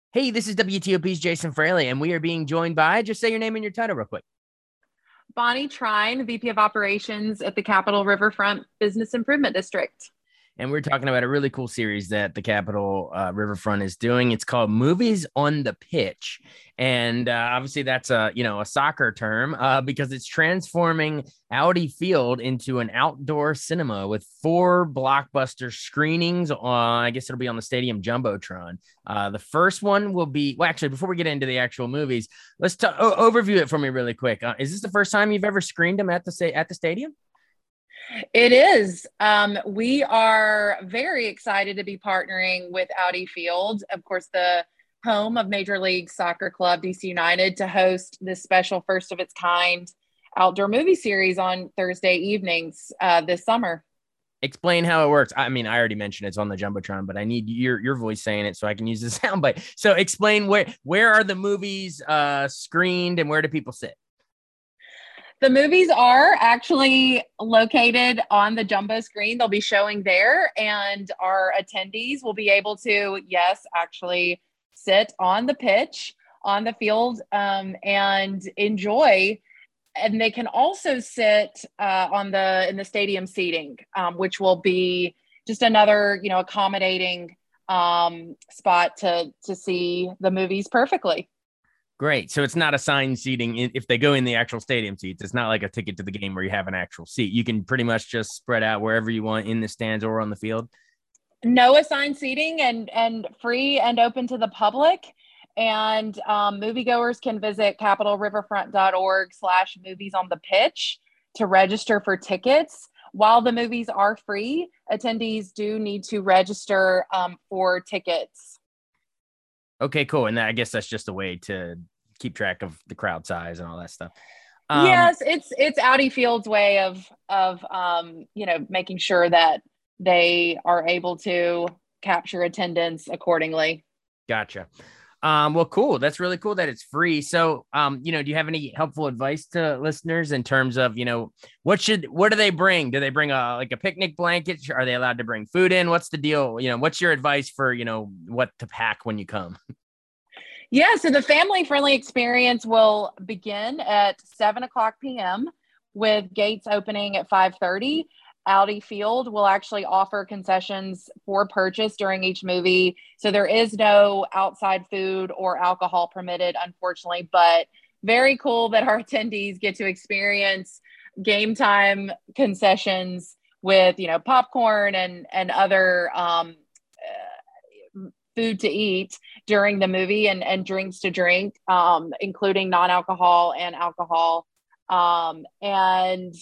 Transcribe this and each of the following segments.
Hey, this is WTOP's Jason Fraley, and we are being joined by, just say your name and your title real quick. Bonnie Trine, VP of Operations at the Capitol Riverfront Business Improvement District. And we're talking about a really cool series that the Capitol Riverfront is doing. It's called Movies on the Pitch. And obviously that's a soccer term because it's transforming Audi Field into an outdoor cinema with 4 blockbuster screenings. I guess it'll be on the stadium Jumbotron. The first one will be, well, actually, before we get into the actual movies, let's overview it for me really quick. Is this the first time you've ever screened them at the stadium? It is. We are very excited to be partnering with Audi Field, of course, the home of Major League Soccer club DC United, to host this special first of its kind outdoor movie series on Thursday evenings this summer. Explain how it works. I mean, I already mentioned it's on the Jumbotron, but I need your voice saying it so I can use the soundbite. So explain where are the movies screened and where do people sit? The movies are actually located on the jumbo screen. They'll be showing there, and our attendees will be able to, yes, actually sit on the pitch, on the field, and enjoy. And they can also sit in the stadium seating, which will be just another, accommodating spot to see the movies perfectly. Great. So it's not assigned seating if they go in the actual stadium seats. It's not like a ticket to the game where you have an actual seat. You can pretty much just spread out wherever you want in the stands or on the field. No assigned seating, and free and open to the public. And moviegoers can visit capitolriverfront.org/movies on the pitch to register for tickets. While the movies are free, attendees do need to register for tickets. Okay, cool. And I guess that's just a way to keep track of the crowd size and all that stuff. Yes, it's Audi Field's way of making sure that they are able to capture attendance accordingly. Gotcha. Well, cool. That's really cool that it's free. So, do you have any helpful advice to listeners in terms of, what do they bring? Do they bring a picnic blanket? Are they allowed to bring food in? What's the deal? What's your advice for, what to pack when you come? Yeah, so the family-friendly experience will begin at 7:00 p.m. with gates opening at 5:30. Audi Field will actually offer concessions for purchase during each movie. So there is no outside food or alcohol permitted, unfortunately, but very cool that our attendees get to experience game time concessions with, popcorn and other food to eat during the movie, and drinks to drink, including non-alcohol and alcohol. And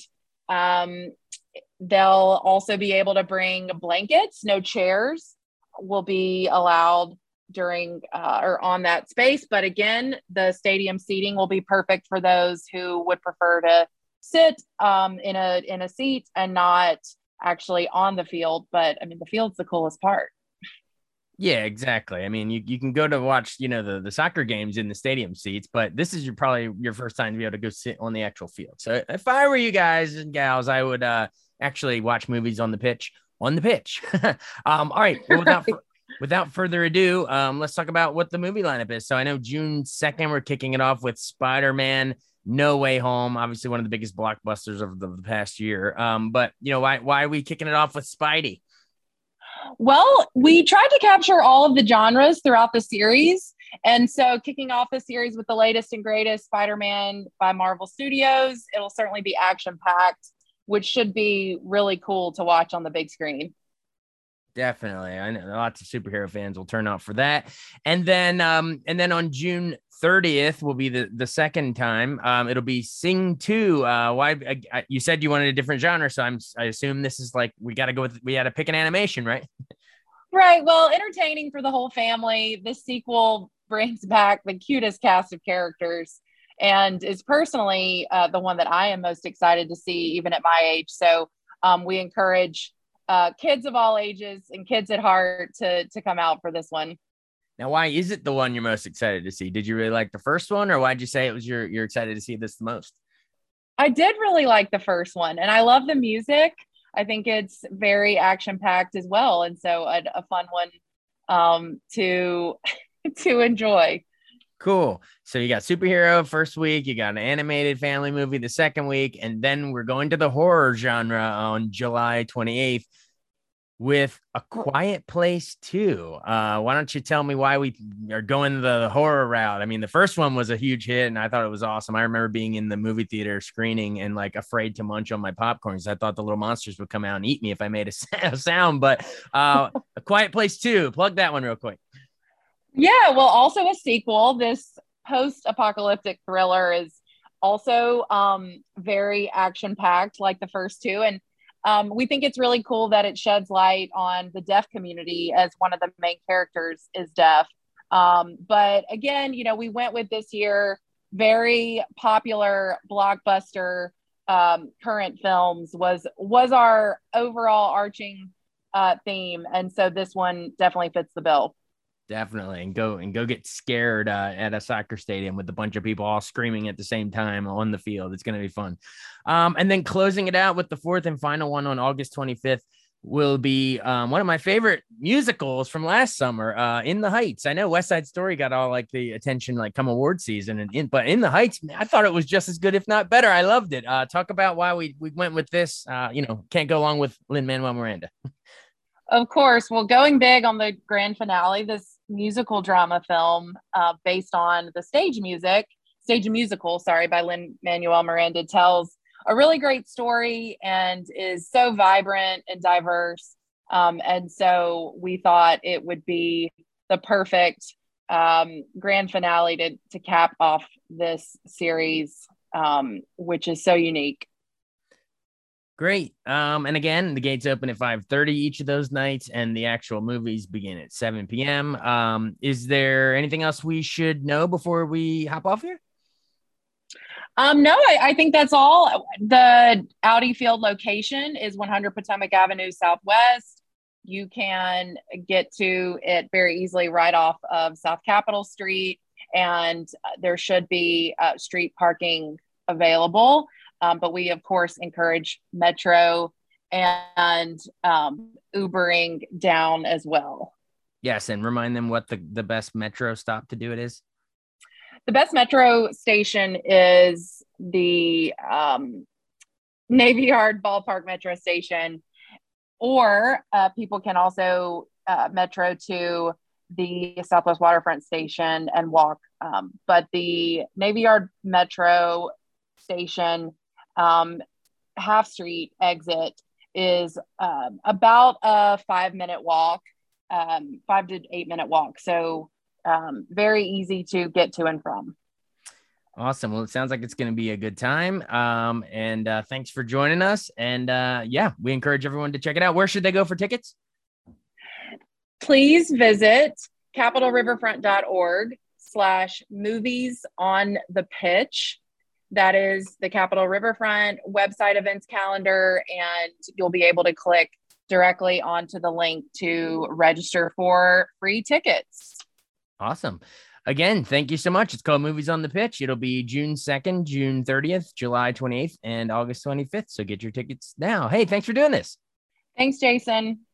they'll also be able to bring blankets. No chairs will be allowed during or on that space. But again, the stadium seating will be perfect for those who would prefer to sit in a seat and not actually on the field. But I mean, the field's the coolest part. Yeah, exactly. I mean, you can go to watch, the soccer games in the stadium seats, but this is probably your first time to be able to go sit on the actual field. So if I were you guys and gals, I would actually watch movies on the pitch. All right. Well, without further ado, let's talk about what the movie lineup is. So I know June 2nd, we're kicking it off with Spider-Man No Way Home, obviously one of the biggest blockbusters of the past year. But why are we kicking it off with Spidey? Well, we tried to capture all of the genres throughout the series. And so kicking off the series with the latest and greatest Spider-Man by Marvel Studios, it'll certainly be action-packed, which should be really cool to watch on the big screen. Definitely. I know lots of superhero fans will turn out for that. And then on June 30th will be the second time. It'll be Sing 2. Why you said you wanted a different genre, so I assume this is like we got to pick an animation, right? Right. Well, entertaining for the whole family. This sequel brings back the cutest cast of characters and is personally the one that I am most excited to see, even at my age. So we encourage kids of all ages and kids at heart to come out for this one. Now, why is it the one you're most excited to see? Did you really like the first one, or why'd you say it was you're excited to see this the most? I did really like the first one, and I love the music. I think it's very action packed as well, and so a fun one to to enjoy. Cool. So you got superhero first week, you got an animated family movie the second week, and then we're going to the horror genre on July 28th with A Quiet Place 2. Why don't you tell me why we are going the horror route? I mean, the first one was a huge hit and I thought it was awesome. I remember being in the movie theater screening and like afraid to munch on my popcorn because I thought the little monsters would come out and eat me if I made a sound. But A Quiet Place 2, plug that one real quick. Yeah, well, also a sequel. This post-apocalyptic thriller is also very action-packed like the first two. And we think it's really cool that it sheds light on the deaf community as one of the main characters is deaf. But again, we went with this year very popular blockbuster current films was our overall arching theme, and so this one definitely fits the bill. Definitely, and go get scared at a soccer stadium with a bunch of people all screaming at the same time on the field. It's going to be fun. And then closing it out with the fourth and final one on August 25th will be one of my favorite musicals from last summer, In the Heights. I know West Side Story got all like the attention like come award season, but In the Heights, I thought it was just as good, if not better. I loved it. Talk about why we went with this. Can't go along with Lin-Manuel Miranda. Of course. Well, going big on the grand finale, this musical drama film based on the stage musical, by Lin-Manuel Miranda tells a really great story and is so vibrant and diverse. And so we thought it would be the perfect grand finale to cap off this series, which is so unique. Great. And again, the gates open at 5:30 each of those nights, and the actual movies begin at 7 p.m. Is there anything else we should know before we hop off here? No, I think that's all. The Audi Field location is 100 Potomac Avenue Southwest. You can get to it very easily right off of South Capitol Street, and there should be street parking available. But we, of course, encourage Metro and Ubering down as well. Yes, and remind them what the best Metro stop to do it is. The best Metro station is the Navy Yard Ballpark Metro station, or people can also Metro to the Southwest Waterfront station and walk. But the Navy Yard Metro station Half Street exit is about a 5-minute walk, 5 to 8 minute walk. So very easy to get to and from. Awesome. Well, it sounds like it's going to be a good time. And thanks for joining us. And we encourage everyone to check it out. Where should they go for tickets? Please visit capitalriverfront.org/movies on the pitch. That is the Capitol Riverfront website events calendar, and you'll be able to click directly onto the link to register for free tickets. Awesome. Again, thank you so much. It's called Movies on the Pitch. It'll be June 2nd, June 30th, July 28th, and August 25th. So get your tickets now. Hey, thanks for doing this. Thanks, Jason.